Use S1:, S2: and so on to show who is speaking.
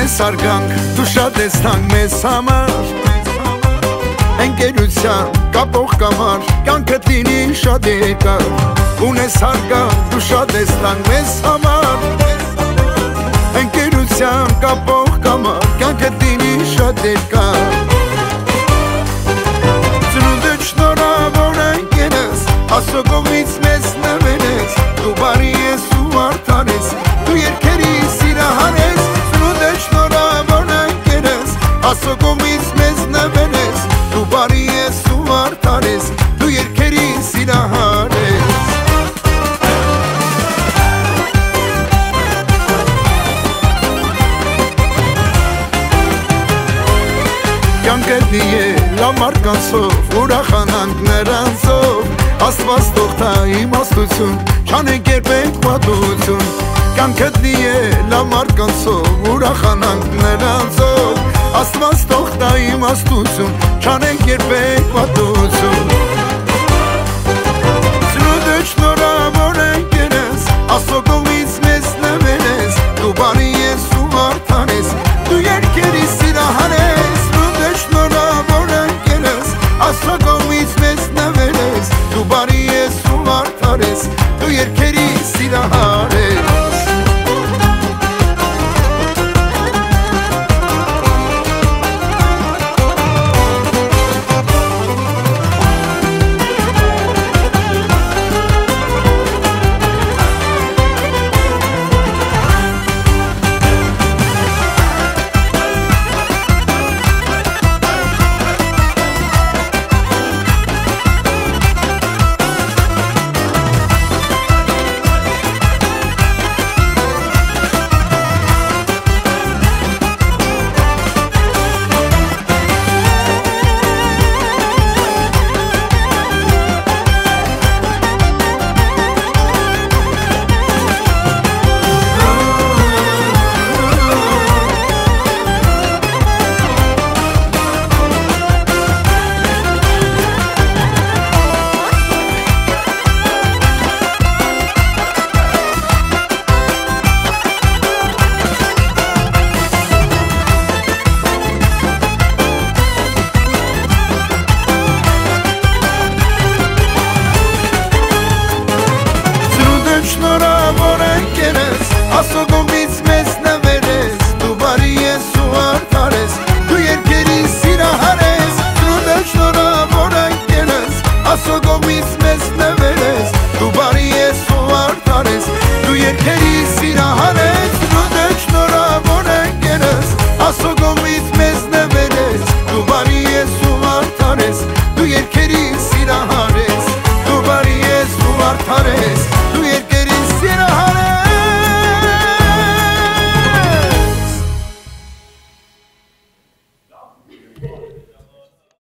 S1: Ունես արգանք, դու շատ ես թանկ մեզ համար Ընկերության կապող կամար, կյանքդ լինի շատ երկար Ունես արգանք, դու շատ ես թանկ մեզ համար Ընկերության կապող կամար, կյանքդ լինի շատ երկար Ծնունդը շնորհավոր ընկերս, Աստծո կողմից մեզ նվերես Դու բարի ես ու արդար ես, դու երգերի սիրահար ես Ծնունդը շնորհավոր ընկերս, Աստծո կողմից մեզ նվերես Դու բարի ես ու արդար ես, դու երգերի սիրահար ես Կյանքդ լի է լավ մարդկանցով, ուրախանանք նրանցով Աստված թող տա իմաստություն, չանենք երբեք պատուհություն Կյանքդ լի է լավ մարդկանցով, ուրախանանք նրանցով Աստված թող տա իմաստություն, չանենք երբեք պատուհություն Ծնունդը շնորհավոր ընկերս, Աստծո կողմից մեզ նվերես Դու բարի ես ու արդար ես, դու երգերի սիրահար ես Ծնունդը շնորհավոր ընկերս, Աստծո կողմից մեզ նվերես Դու բարի ես ու արդար ես, դու երգերի սիրահար ես Շնորհավոր ընկերս, Աստծո կողմից մեզ նվերես Դու բարի ես ու արդար ես, դու երգերի սիրահար ես Ծնունդը շնորհավոր ընկերս, Աստծո կողմից մեզ նվերես Դու բարի ես ու արդար ես, դու երգերի սիրահար ես Ծնունդը շնորհավոր ընկերս, Աստծո կողմից մեզ նվերես Դու բարի ես ու արդար ես, դու երգերի սիրահար ես Դու բարի ես ու արդար ես